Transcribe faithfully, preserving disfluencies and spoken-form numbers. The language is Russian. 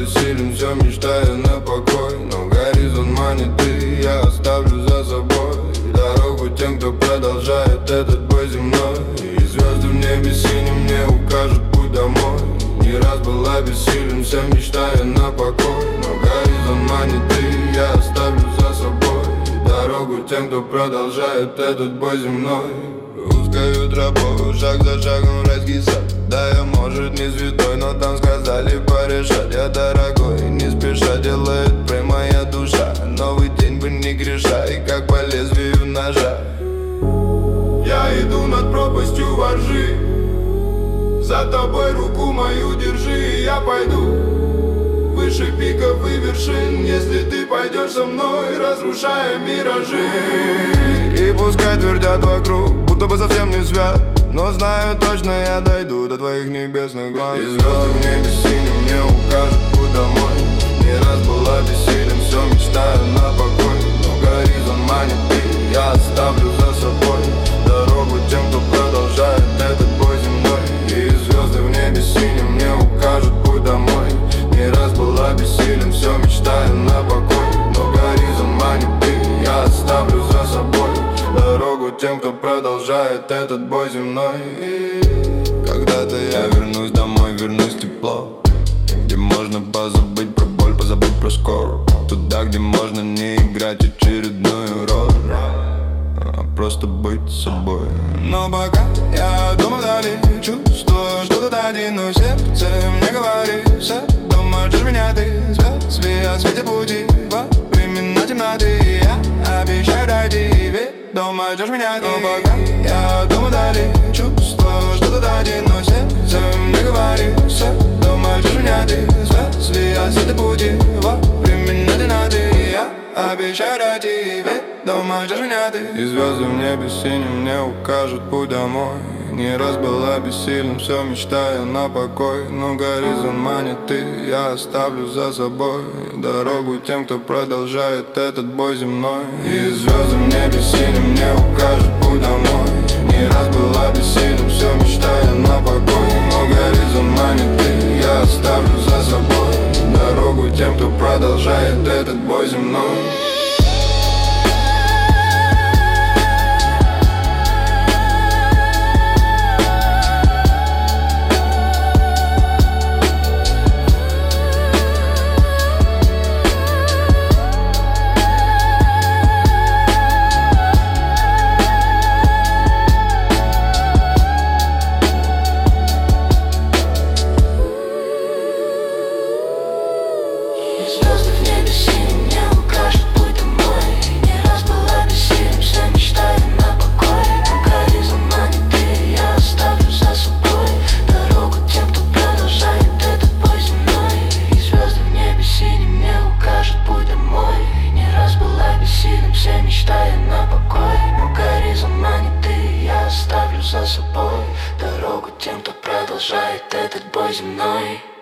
бессилен, все мечтаю на покой. Но горизонт манит, и я оставлю за собой дорогу тем, кто продолжает этот бой земной. И звезды в небе синим мне укажут путь домой. Не раз была бессилен, все мечтая на покой. Но горизонт манит, и я оставлю за собой дорогу тем, кто продолжает этот бой земной. Узкою тропой, шаг за шагом райский сад. Да, я, может, не звездой, но там сказали порешать. Я дорогой, не спеша делает прямая душа. Новый день бы не греша, и как по лезвию ножа. Я иду над пропастью воржи, за тобой руку мою держи, и я пойду выше пиков и вершин, если ты пойдешь со мной, разрушая миражи. И пускай твердят вокруг, будто бы совсем не свят, но знаю точно, я дойду до твоих небесных глаз. И звезды в небе синим мне укажут путь домой. Не раз была бессилен, все мечтаю на покой. Но горизонт манит, и я оставлю за собой дорогу тем, кто продолжает этот бой земной. И звезды в небе синим мне укажут путь домой. Не раз была бессилен, все мечтаю на покой. Но горизонт манит, и я оставлю за собой дорогу тем, кто продолжает этот бой земной. И когда-то я вернусь домой, вернусь в тепло, где можно позабыть про боль, позабыть про скорбь. Туда, где можно не играть очередную роль, а просто быть собой. Но пока я дома вдали, чувствую, что тут один, но сердце мне говорит: все, дома ждешь меня ты, звезды о свете пути во времена темноты. Я обещаю дойти, ведь дома ждешь меня ты. Но пока я дома вдали, чувствую, что тут один, но сердце мне говорит: все, дома ждешь меня ты, звезды о свете пути во времена темноты. Я обещаю дойти, ведь дома ждешь меня ты. И звезды в небе синим мне укажут путь домой. Не раз была бессилен, все мечтая на покой. Но горизонт манит, и я оставлю за собой дорогу тем, кто продолжает этот бой земной. И звезды в небе синим мне укажут путь домой. Не раз была бессилен, все мечтая на покой. Но горизонт манит, и я оставлю за собой дорогу тем, кто продолжает этот бой земной. Звезды в небе синим мне укажут путь домой. Не раз была бессилен, все мечтаю на покой. Но горизонт манит, и я оставлю за собой дорогу тем, кто продолжает этот бой земной. И звезды в небе синим мне укажут путь домой. Не раз была бессилен, все мечтаю на покой. Но горизонт манит, и я оставлю за собой дорогу тем, кто продолжает этот бой земной.